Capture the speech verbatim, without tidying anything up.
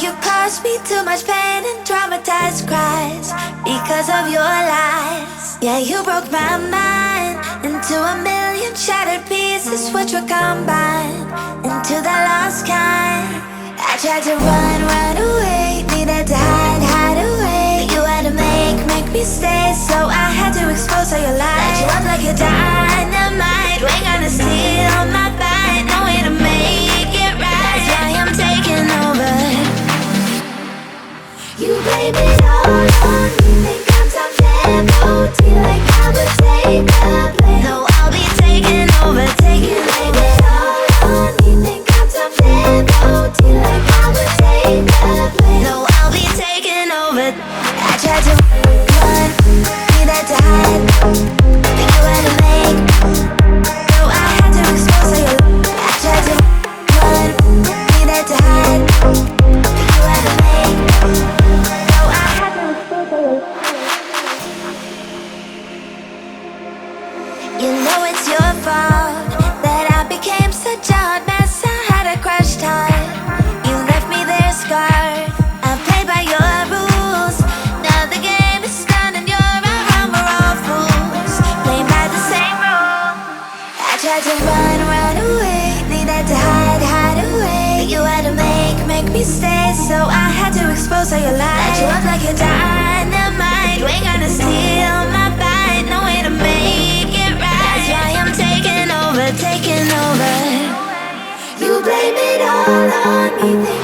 you caused me too much pain and traumatized cries because of your lies. Yeah, you broke my mind into a million shattered pieces, which were combined into the lost kind. I tried to run, run away, needed to hide, hide away. You had to make, make me stay, so I had to expose all your lies. Light you up like a dynamite, we're gonna steal my bite, no way to make it right. That's why I'm taking over. You blame it all on me, think I'm some devotee, like I would take the blame. No, I'll be taking over, taking over. Blame it all on me, think I'm some devotee, like I would take the blame. No, I'll be taking over. I tried to run, needed to hide, but you had to make, so I had to expose all your lies. I tried to run, needed to hide, but you had to make, so I had to expose all your lies. You know it's your fault that I became such a hot mess. I had a crushed heart. You left me there scarred. I played by your rules. Now the game is done and you're around. We're all fools, playing by the same rules. I tried to run, run away, needed to hide, hide away. You had to make, make me stay, so I had to expose all your lies. Light you up like a dynamite, we're gonna steal my bite, no way to make it right. That's why I'm taking over, taking over. You blame it all on me.